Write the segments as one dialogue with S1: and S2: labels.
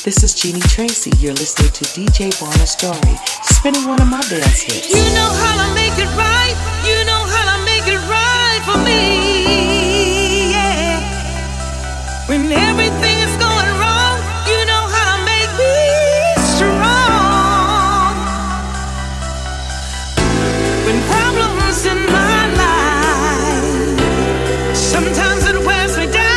S1: This is Jeannie Tracy. You're listening to DJ Barna Story, spinning one of my dance hits.
S2: You know how to make it right. You know how to make it right for me. Yeah. When everything is going wrong, you know how to make me strong. When problems in my life, sometimes it wears me down.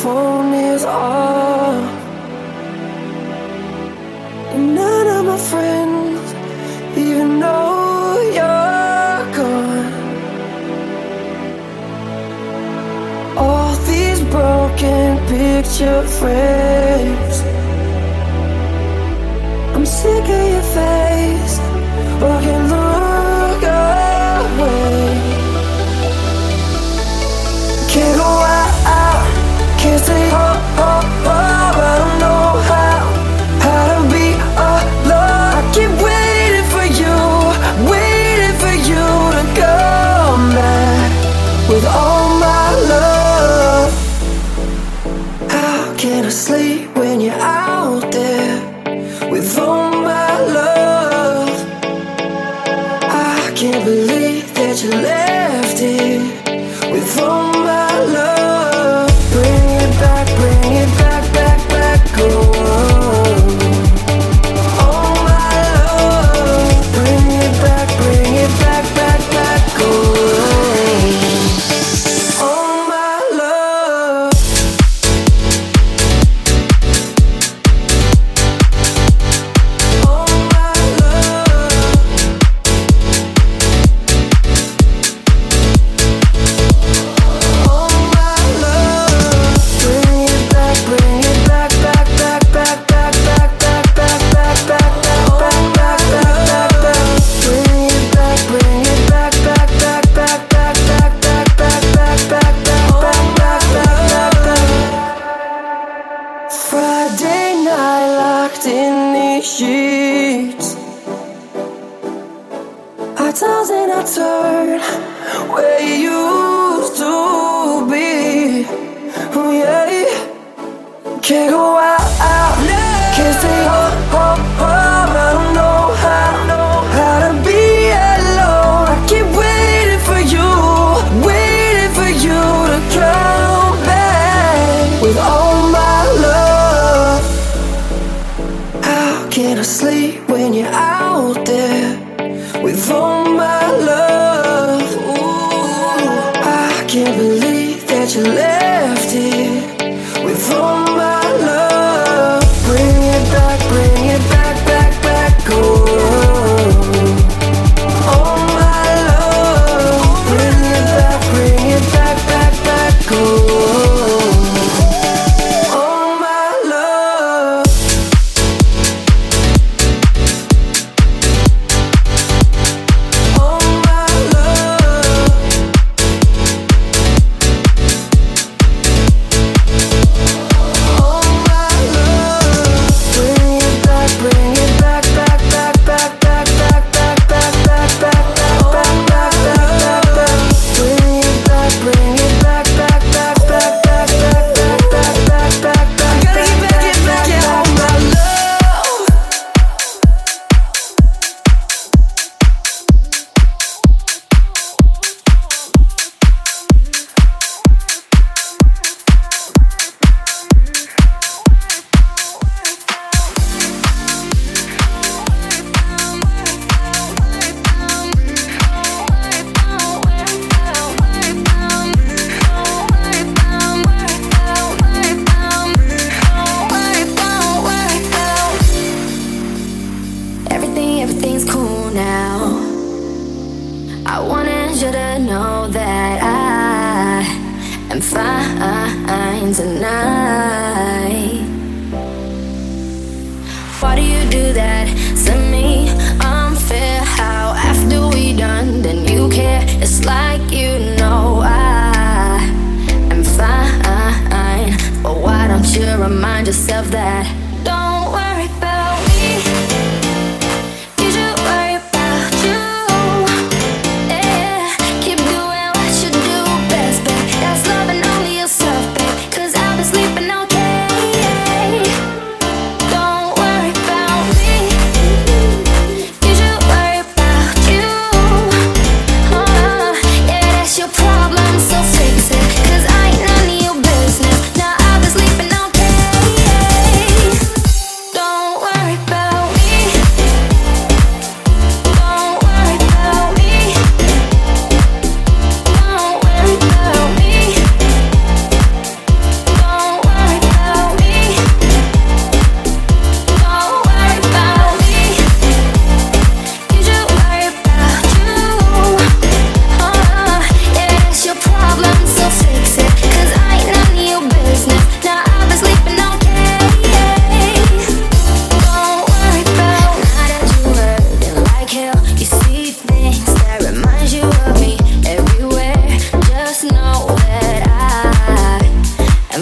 S3: phone is off, and none of my friends even know you're gone. All these broken picture frames, I'm sick of your face, but I can't look away. Can't go out, can't stay home, I don't know how to be alone. I keep waiting for you to come back with all my love. How can I sleep when you're out there with all my love? I can't believe that you left it with all my love. Bring it back, back, oh. All my love. Bring it back, back, oh. All my love. All my love. Friday night locked in these sheets, I toss and I turn where you used to be. Oh yeah, can't go out, can't stay home, I don't know how to be alone. I keep waiting for you to come back with all my love. How can I sleep when you're out there with all my love? Ooh, I can't believe that you left it with all my love. Bring it back, back, oh. All my love. Bring it back, oh. All my love. All my love. All my love. Bring it back, back, back, back, back, back, back, back, back, back, back, back, back, back. Bring it back, back, back, back, back, back, back, back, back, back, back. Gotta get back, yeah, all my love. Everything's cool now. I wanted you to know that I am fine tonight. Why do you do that to me? Unfair how after we done, then you care. It's like you know I am fine. But why don't you remind yourself that? Don't worry about me. You should worry about you. Yeah, keep doing what you do best, babe. That's loving only yourself, babe. 'Cause I've been sleeping okay. Don't worry about me. You should worry about you. Yeah, that's your problem, so fix it. 'Cause I ain't none of your business. Now I've been sleeping okay. Don't worry about me. Don't worry about me. Don't worry about me. Don't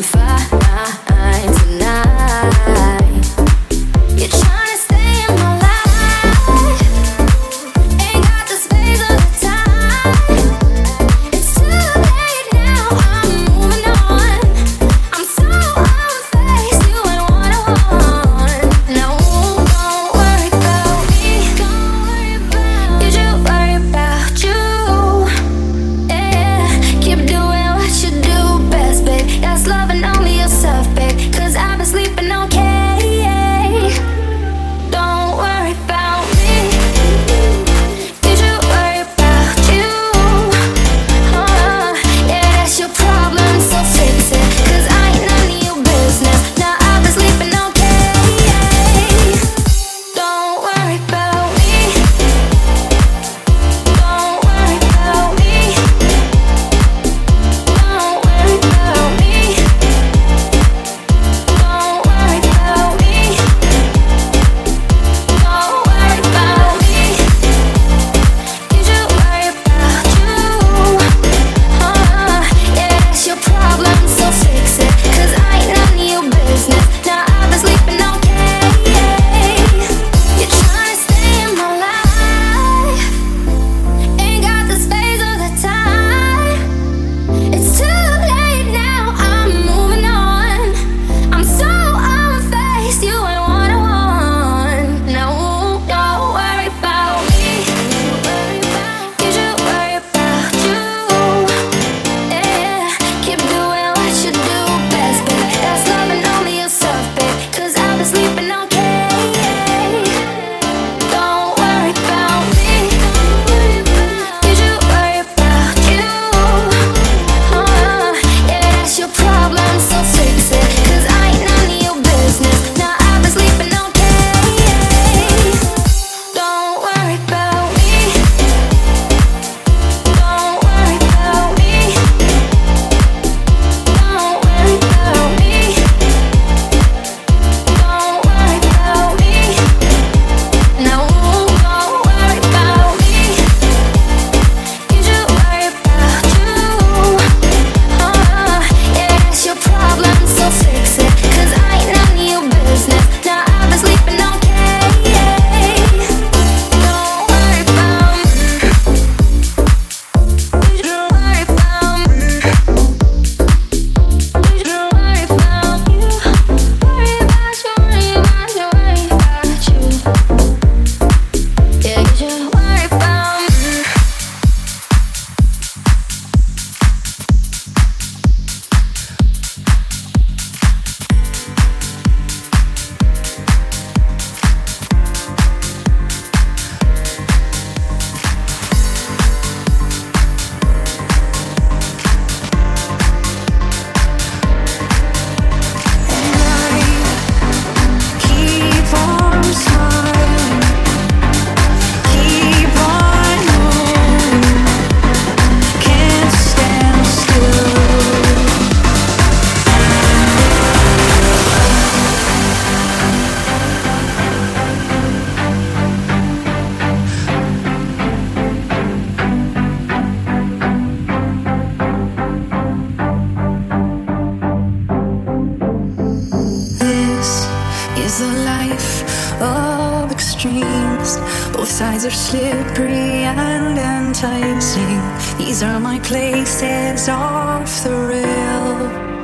S4: Sides are slippery and enticing. These are my places off the rail.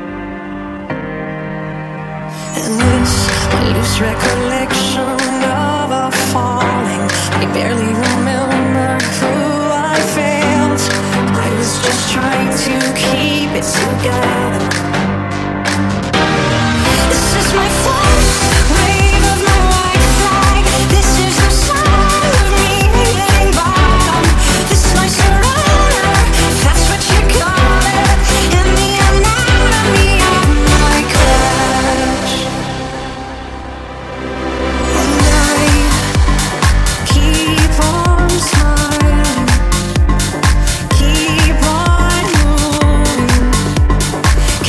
S4: And this, my loose recollection of a falling. I barely remember who I failed. I was just trying to keep it together. This is my first wave of my white flag. This is the sound of me hitting bottom. This is my surrender, that's what you call it. And the anatomy of my crash. And I keep on smiling, keep on moving,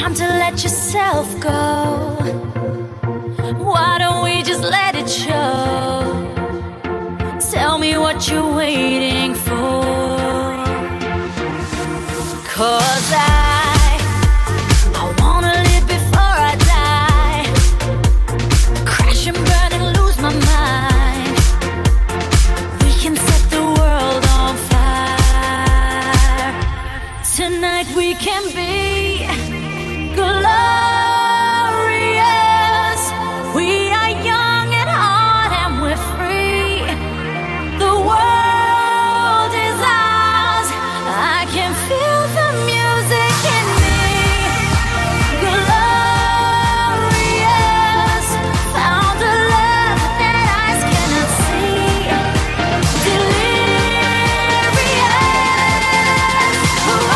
S3: time to let yourself go. Why don't we just let it show? Tell me what you're waiting for. 'Cause I wanna live before I die. Crash and burn and lose my mind. We can set the world on fire. Tonight we can be glorious. We are young at heart and we're free. The world is ours. I can feel the music in me. Glorious. Found a love that eyes cannot see. Delirious. Whoa.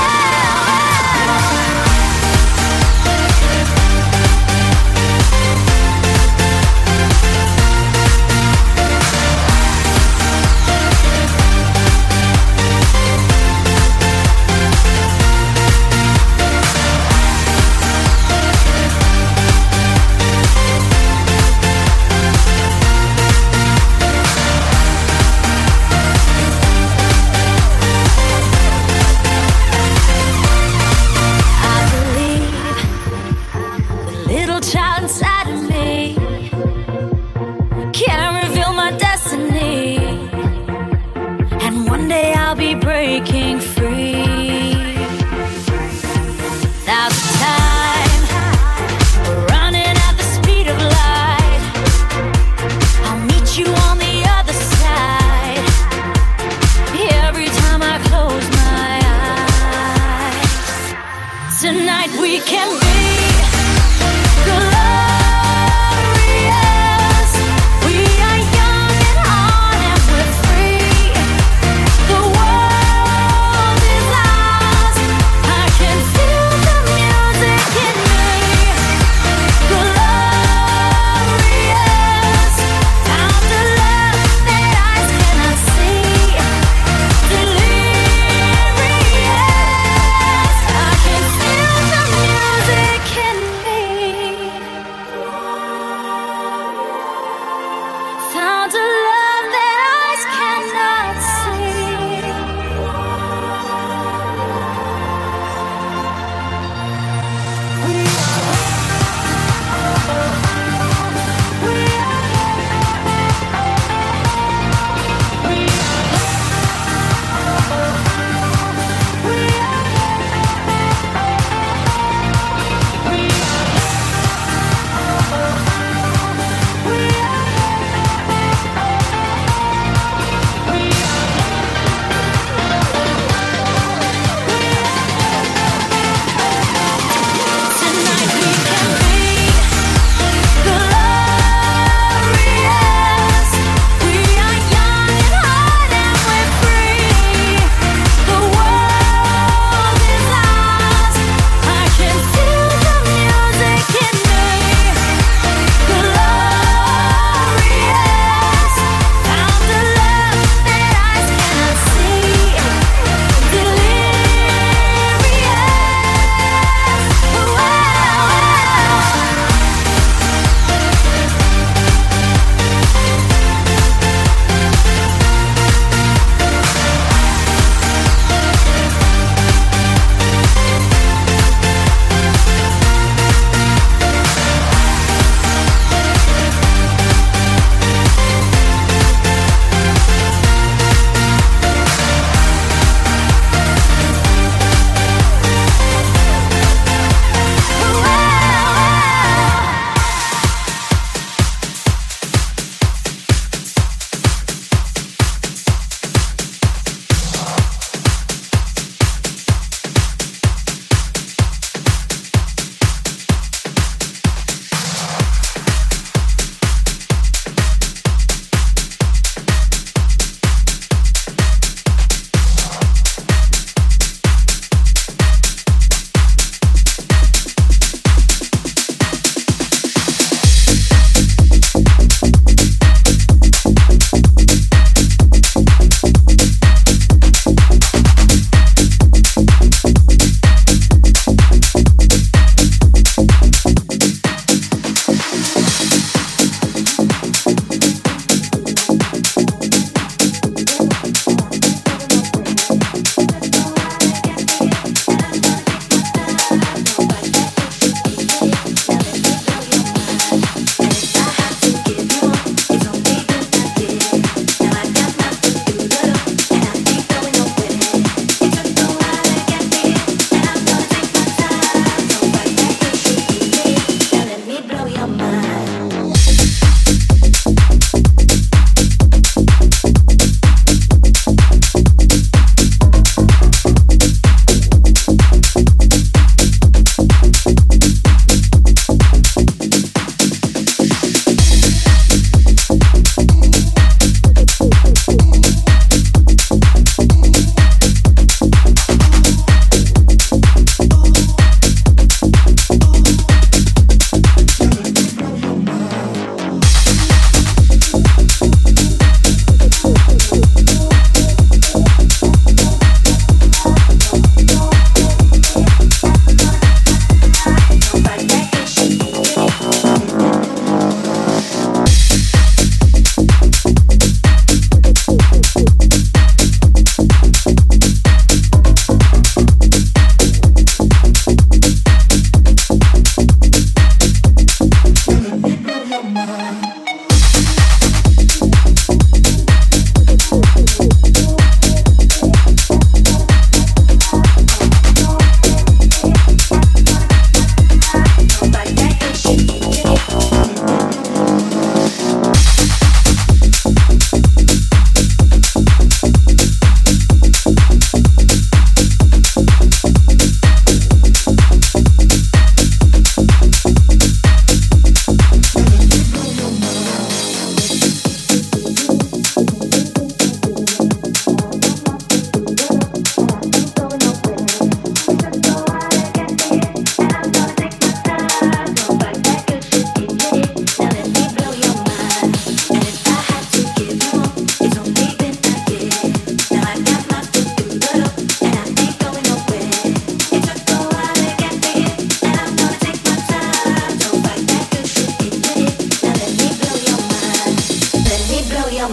S3: I believe the little child inside of me can reveal my destiny, and one day I'll be breaking free. Now's the time, we're running at the speed of light. I'll meet you on the other side. Every time I close my eyes, tonight we can be glorious. We are young at heart and we're free. The world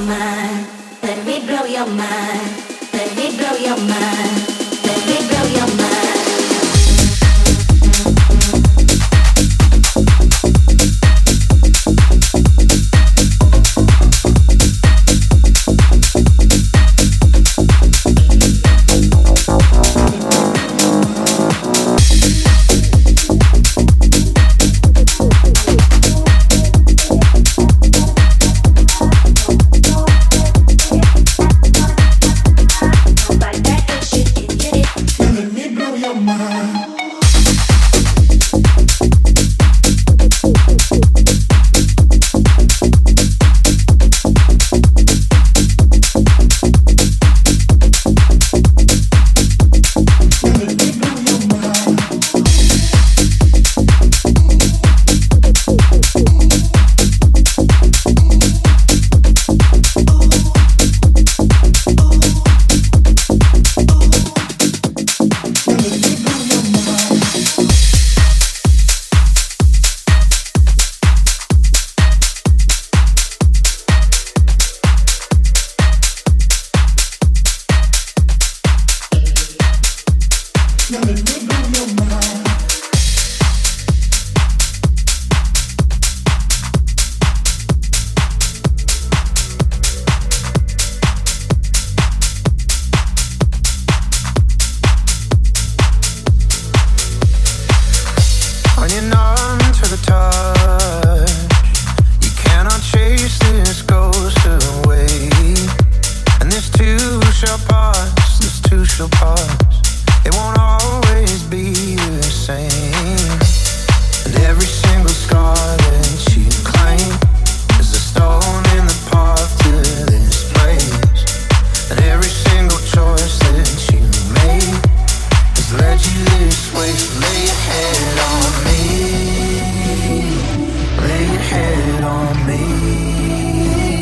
S3: mind. Let me blow your mind. Let me blow your mind. Let me blow your mind.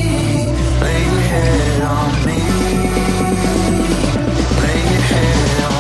S5: Lay your head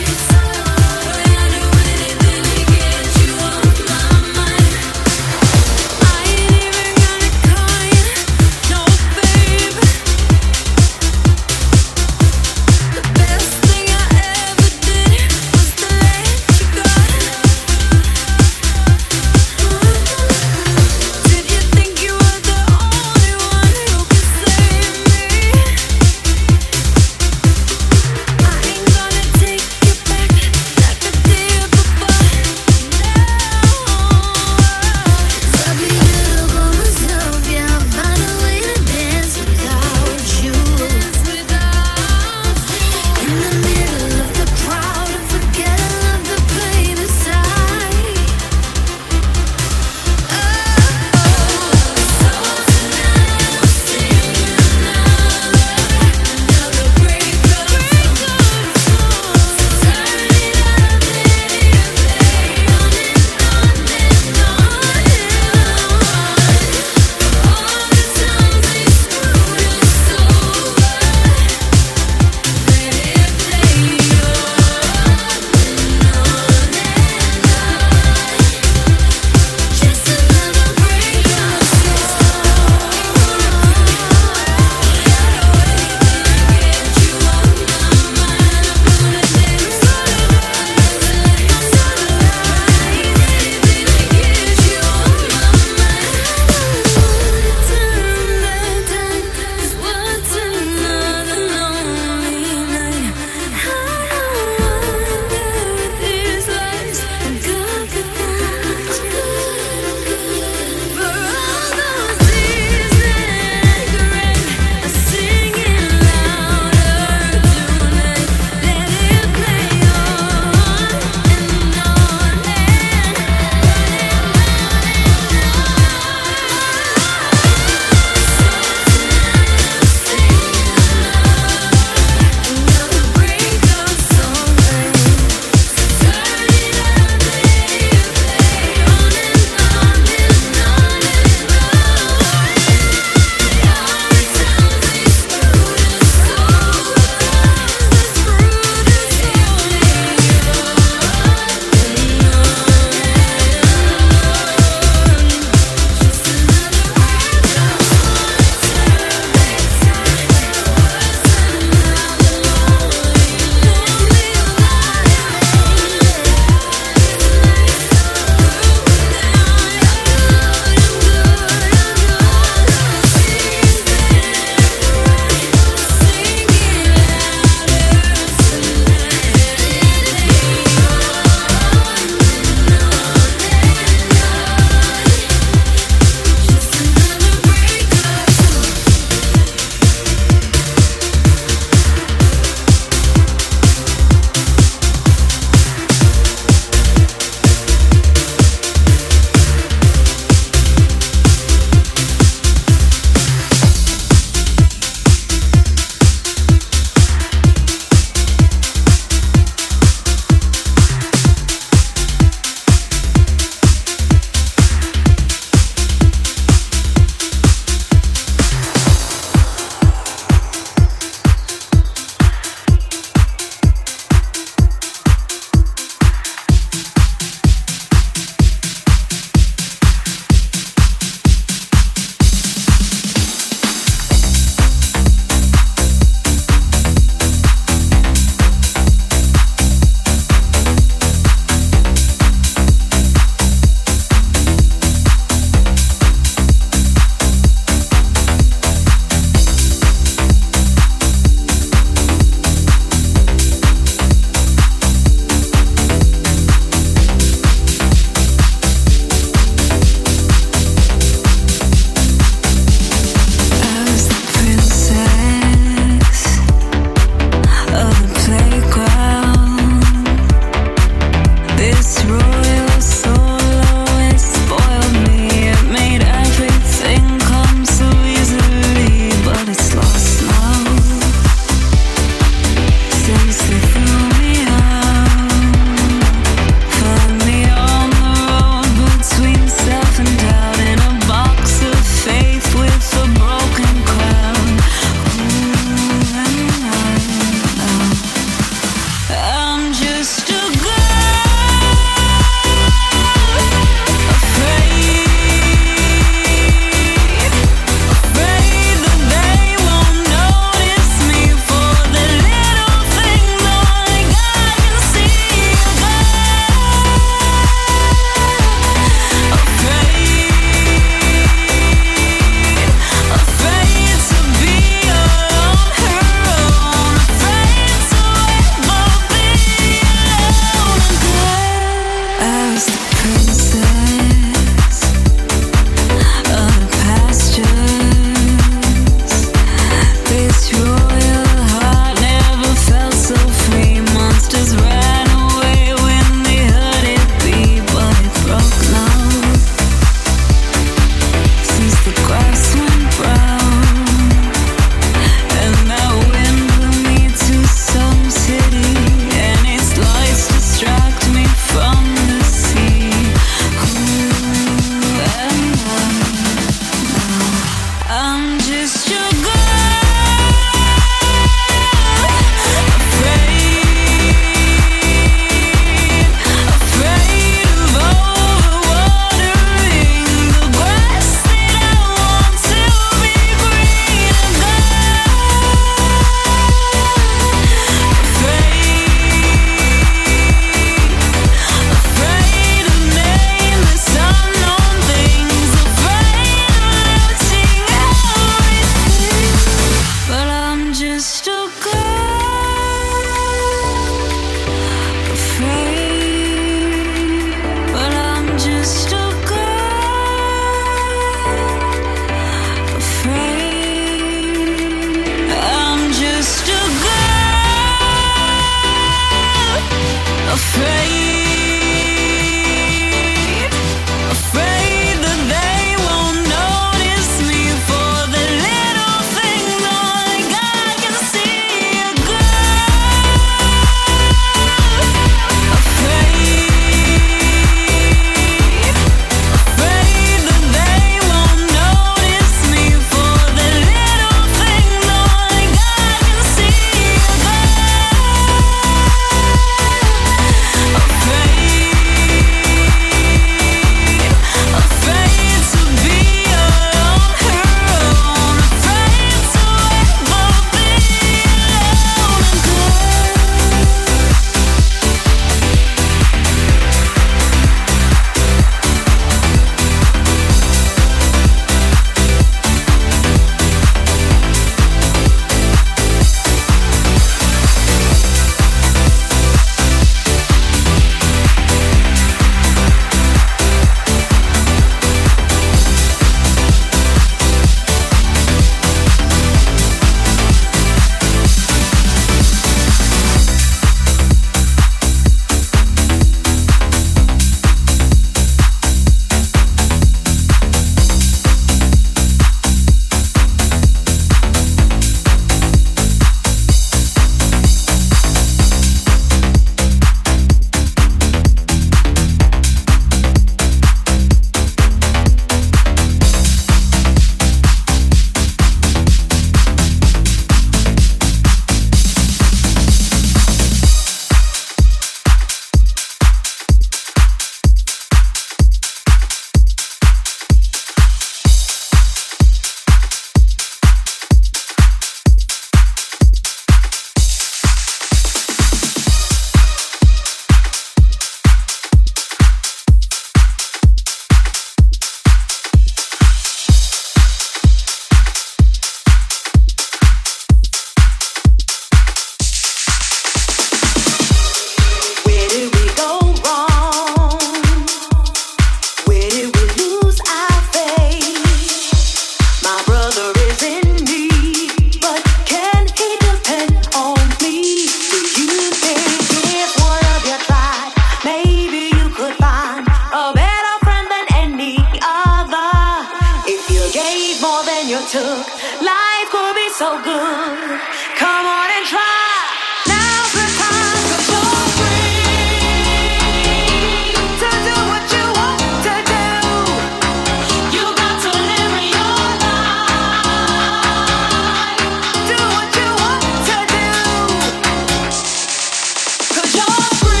S2: 'Cause you're free.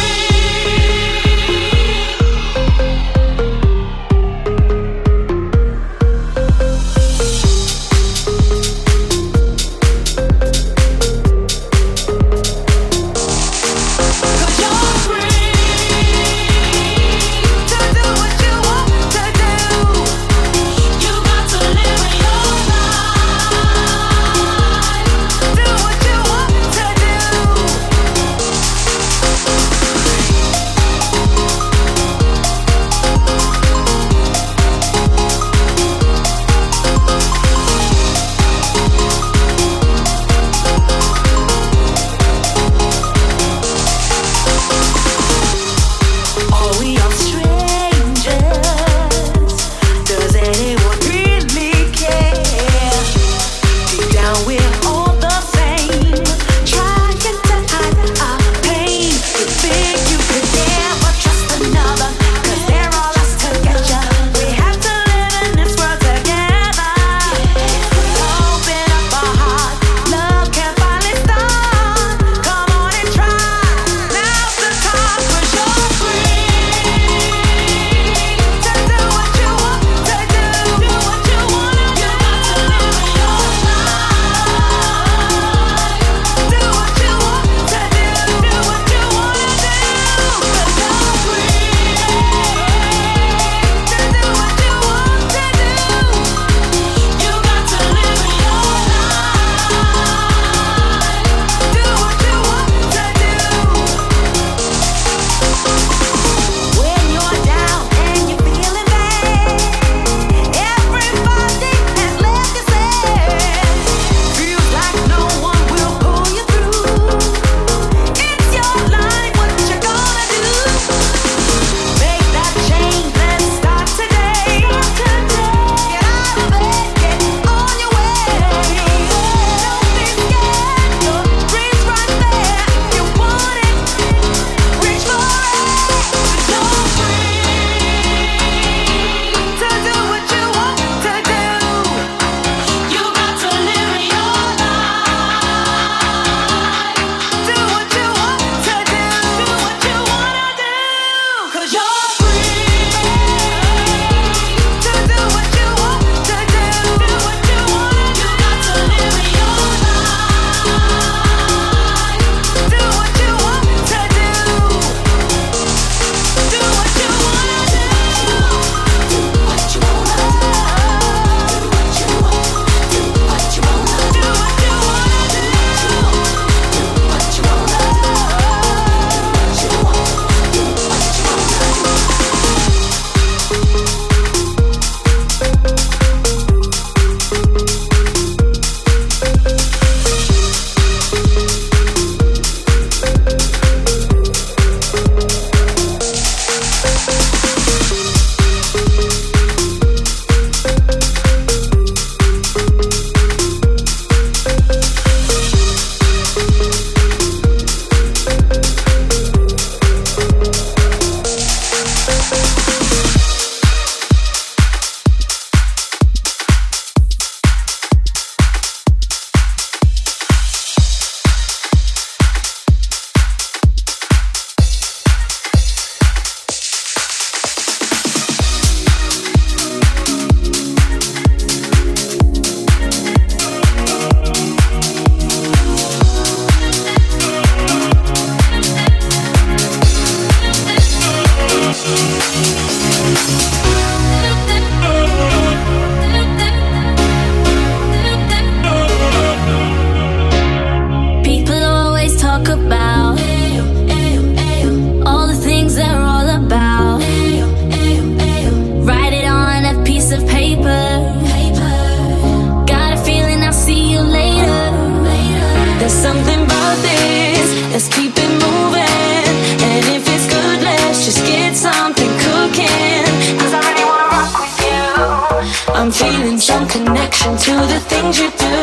S4: feeling some connection to the things you do.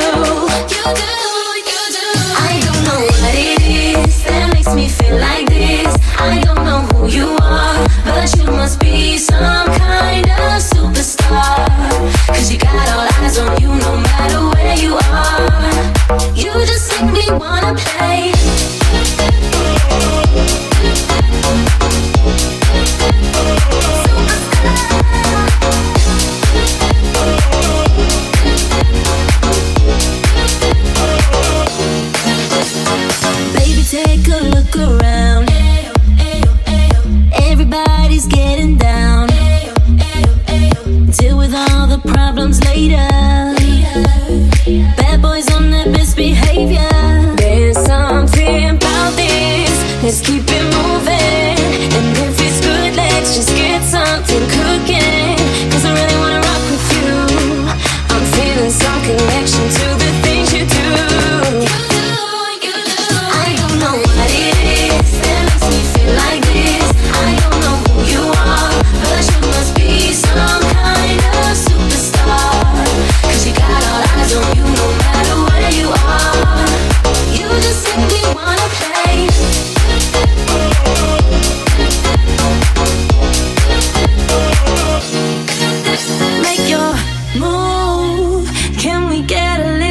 S4: I don't know what it is that makes me feel like this. I don't know who you are, but you must be some kind of superstar. 'Cause you got all eyes on you no matter where you are. You just make me wanna play. Baby, take a look around. Everybody's getting down. Deal with all the problems later. Bad boys on their best behavior. There's something about this. Let's keep it moving. And if it's good, let's just get something cooking. 'Cause I really wanna rock with you. I'm feeling some connection to the things you do. I don't know what it is that makes me feel like this. I don't know who you are, but you must be some kind of superstar. 'Cause you got all eyes on you no matter where you are. You just make me wanna play. Make your move. Can we get a little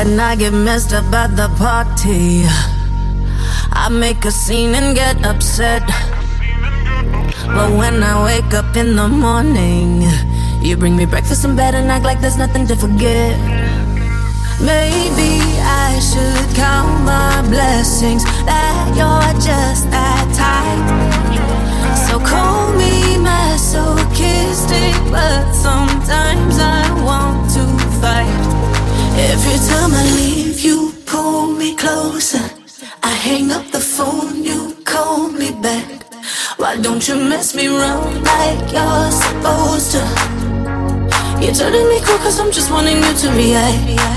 S3: When I get messed up at the party, I make a scene and get upset. But when I wake up in the morning, you bring me breakfast in bed and act like there's nothing to forget. Maybe I should count my blessings that you're just that type. So call me masochistic, but sometimes I want to fight. Every time I leave, you pull me closer. I hang up the phone, you call me back. Why don't you mess me around like you're supposed to? You're turning me cool cause I'm just wanting you to react.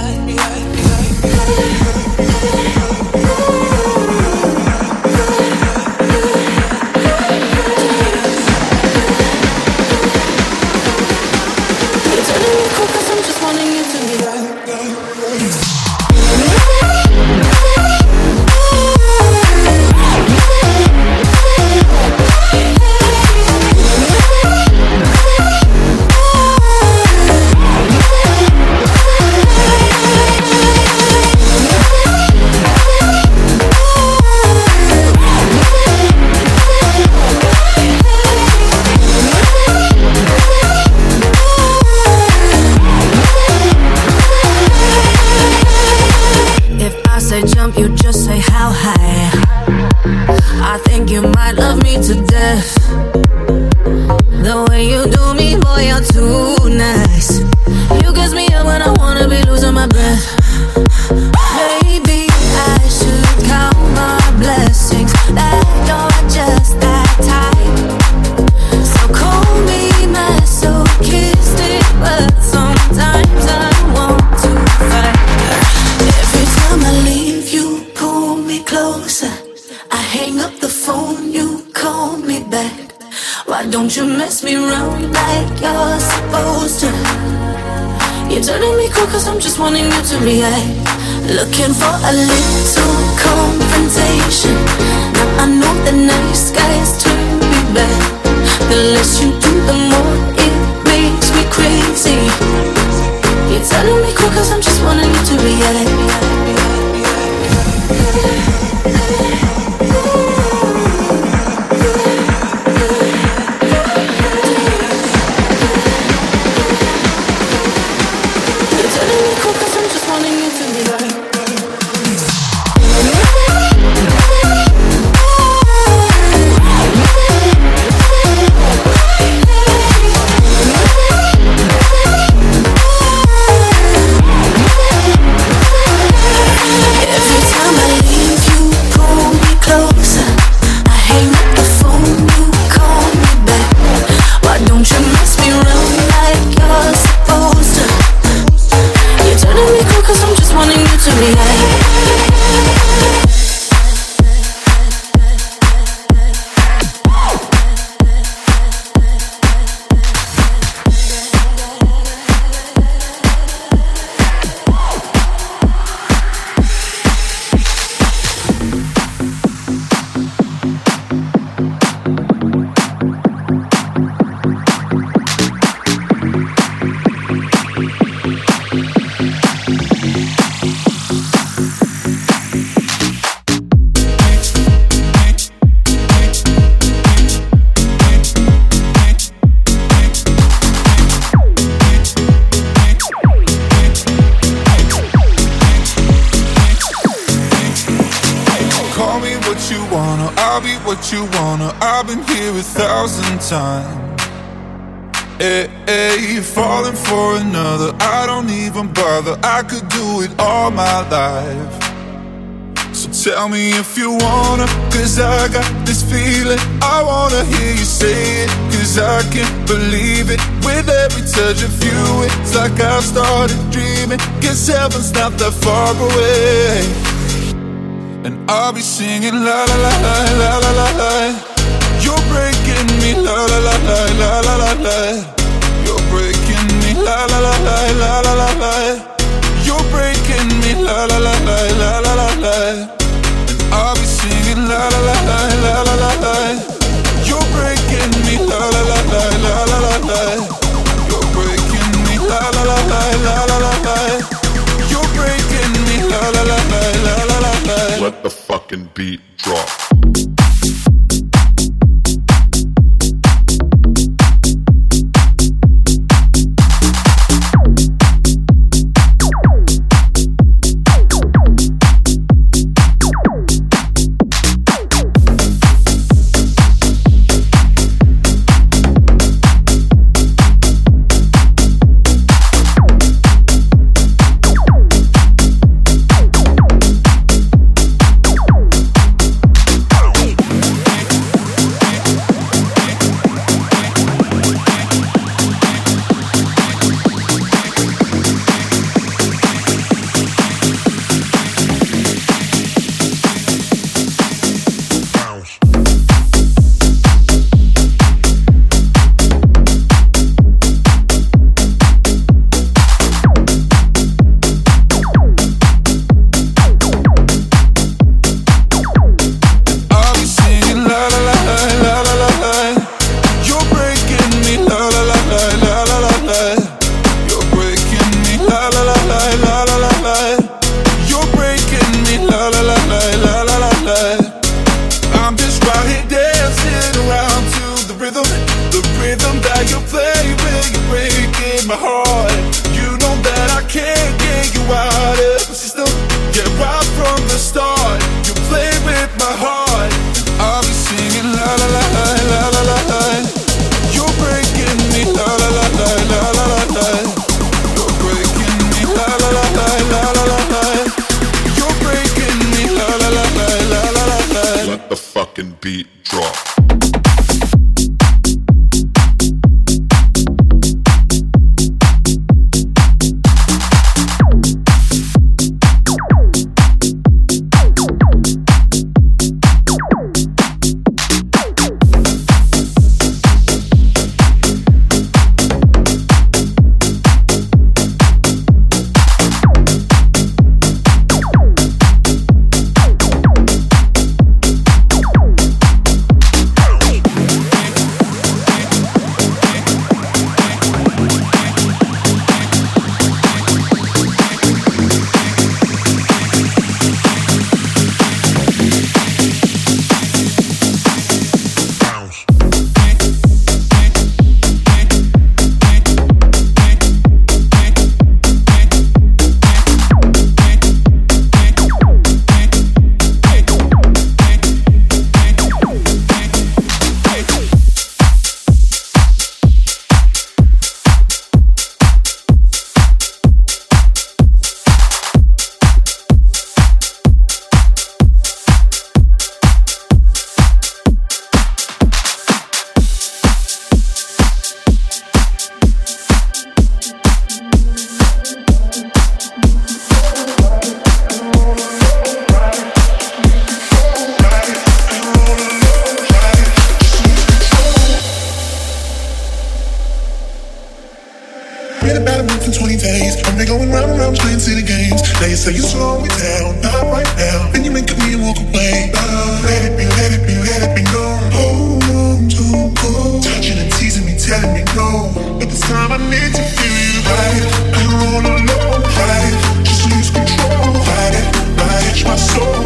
S3: You just say how high. I think you might love me to death. The way you do me, boy, you're too nice. You kiss me up when I wanna be losing my breath. Maybe I should count my blessings that you're just that type. So call me masochistic, but sometimes I want to fight. Every time I leave, you pull me closer. I hang up the phone, you call me back. Why don't you mess me around like you're supposed to? You're turning me cool cause I'm just wanting you to react. Looking for a little confrontation. Now I know the nice guys turn me back. The less you do, the more it makes me crazy. You're telling me cool cause I'm just wanting you to react.
S5: I've been here 1,000 times. Hey, falling for another, I don't even bother. I could do it all my life. So tell me if you wanna, cause I got this feeling. I wanna hear you say it, cause I can't believe it. With every touch of you, it's like I've started dreaming. Guess heaven's not that far away. And I'll be singing la la la la la la la la. You're breaking me la la la la la la la la. You're breaking me la la la la la la la la. You're breaking me la la la la la la la la. And I'll be singing la la la la la la la la. You're breaking me la la la la la la la la. You're breaking me la la la la la la la la. You're breaking fucking beat drop. Beat drop.
S6: Been about a month and 20 days. I've been going round and round playing city games. Now you say you slow me down, not right now. Then you make me and walk away. Let it be, let it be, let it be known. Hold on to go. Touching and teasing me, telling me no. But this time I need to feel you right. I'm all alone, right? Just lose control, right? Right, my soul.